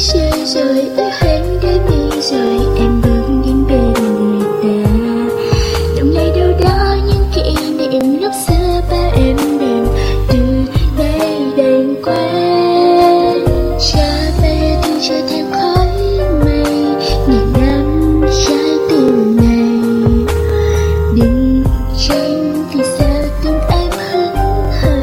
chơi rồi, ước hẹn đã đi rồi, em bước đến bên người ta. Lòng này đâu đó những kỷ niệm lúc xưa ba em đều từ đây đành quên. Trở về tôi trở theo khói mây, nghìn năm trái tim này. Đừng tranh vì sao tim em hững hờ.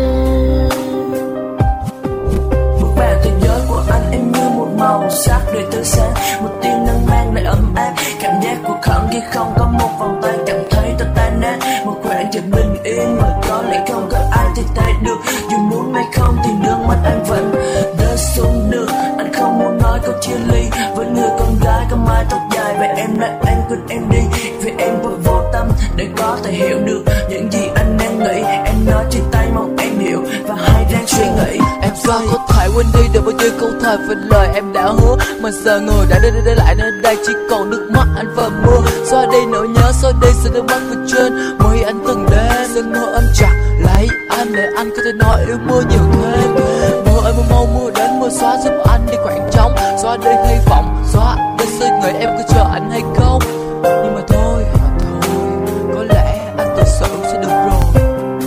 Bước vào thế giới của anh em như một màu sắc đời tươi sáng, một tia nắng mang lại ấm áp. Cảm giác của khẩn khi không có một vòng tay, cảm thấy tôi tan nát. Một khoảng trời bình yên mà có lẽ không có ai thì thấy được. Dù muốn hay không thì nước mắt anh vẫn rơi xuống đường. Anh không muốn nói câu chia ly với người con gái có mái tóc dài. Vậy em lại anh quên em đi, vì em vẫn vô tâm để có thể hiểu được những gì anh đang nghĩ. Em nói chia tay mong em hiểu và hay đang suy nghĩ. Em sao có thể quên đi được bao nhiêu câu thề với lời em đã hứa, mà giờ người đã đến lại nơi đây chỉ còn nước mắt anh và mưa. Xóa đi nỗi nhớ, xóa đi sự nước mắt phía trên môi anh từng đến. Giấc mơ ấm chặt lấy anh để anh có thể nói yêu mưa nhiều thêm. Mưa ơi mưa mau mưa đến, mưa xóa giúp anh đi khoảng trống, xóa đi hy vọng, xóa đi suy nghĩ em có chờ anh hay không. Nhưng mà thôi, có lẽ anh tự sự sẽ được rồi.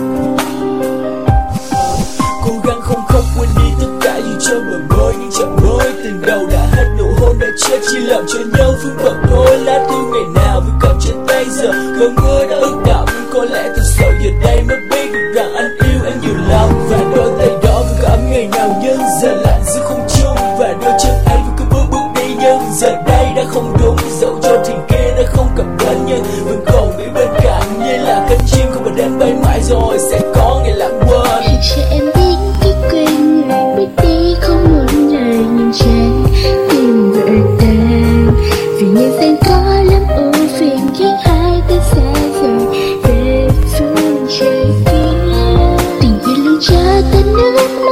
Cố gắng không khóc quên đi tất cả gì trong bờ môi, nhưng chẳng môi tình đầu đã hết, nụ hôn đã chết, chỉ làm cho nhau vương vọng thôi. Lá thư ngày nào vẫn cầm trên tay, giờ cơn mưa đã ướt đẫm. Có lẽ thật sự giờ đây mới biết được rằng anh yêu em nhiều lắm, và đôi tay đó vẫn có ấm ngày nào, nhưng giờ lạnh giữa không trung, và đôi chân anh vẫn cứ bước đi. Nhưng giờ đây đã không đúng, dẫu cho thuyền kia đã không cập bến, nhưng vẫn còn bị bên cạnh như là cánh chim không mà đến bay mãi rồi sẽ có ngày lãng quên. Hãy cho em biết cách quên người bước đi không muốn lời, nhưng trái tim vỡ tan vì nhân gian có lắm ưu phiền khiến hai ta xa rời về phương trời kia. Tình yêu luôn cho ta nước